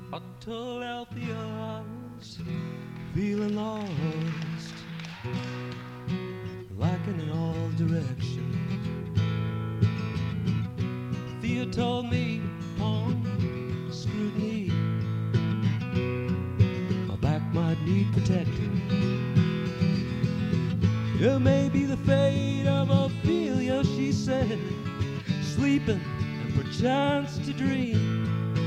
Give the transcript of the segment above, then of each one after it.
I told Althea I was feeling lost, lacking in all direction. Thea told me on scrutiny my back might need protecting. It may be the fate of Ophelia, she said, sleeping and perchance to dream.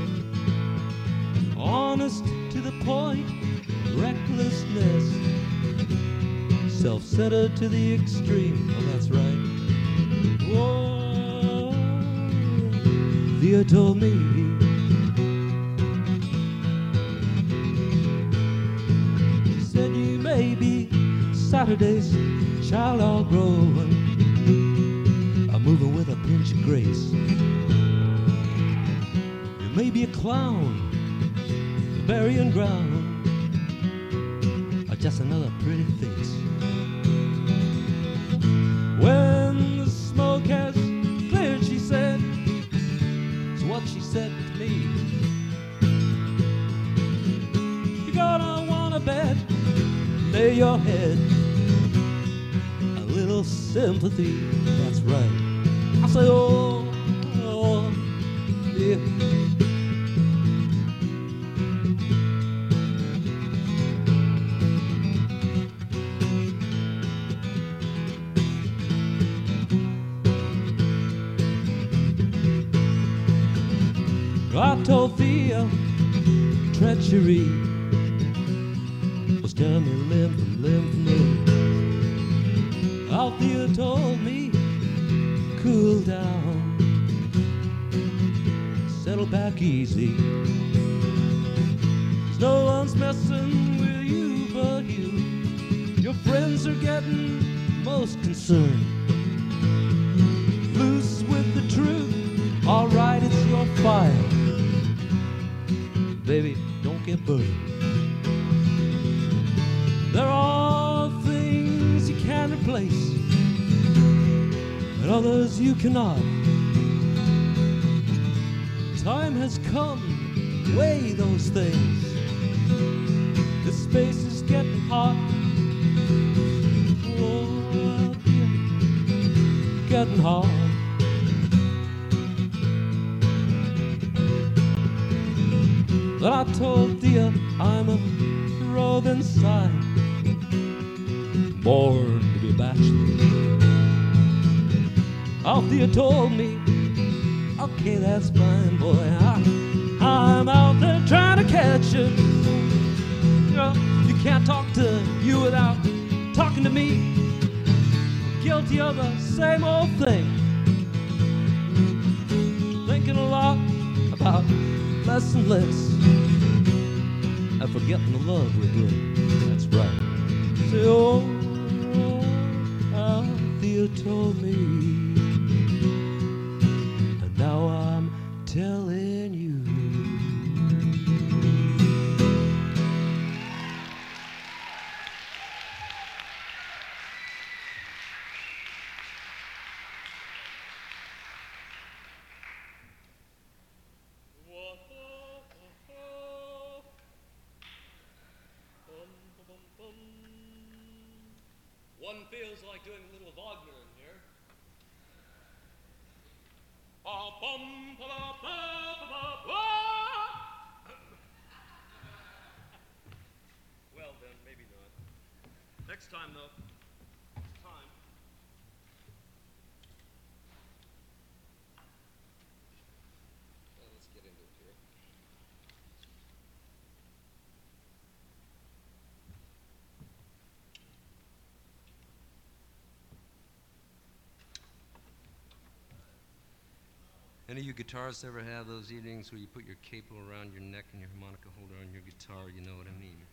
Honest to the point, recklessness, self-centered to the extreme. Oh, that's right. Whoa, Thea told me. She said you may be Saturday's child all growing, I'm moving with a pinch of grace. You may be a clown, burying ground, or just another pretty face. When the smoke has cleared, she said, it's what she said to me. You're gonna want a bed, lay your head, a little sympathy, that's right. I say, oh, oh, yeah. I told Thea treachery was tearing me limb from limb from limb. Althea told me, cool down, settle back easy. 'Cause no one's messing with you but you. Your friends are getting most concerned. Loose with the truth, alright, it's your fire. Baby, don't get burned. There are things you can replace, and others you cannot. Time has come to weigh those things. The space is getting hot. Oh, getting hot. But I told Thea I'm a roving sign, born to be a bachelor. Althea told me, okay, that's fine, boy. I'm out there trying to catch you. You know, you can't talk to you without talking to me. Guilty of the same old thing. Thinking a lot about less and less, and forgetting the love we're doing. That's right. Say, oh, Althea told me, and now I'm telling you. One feels like doing a little Wagner in here. Well then, maybe not. Next time though. Time. Well, let's get into it here. Any of you guitarists ever have those evenings where you put your capo around your neck and your harmonica holder on your guitar? You know what I mean.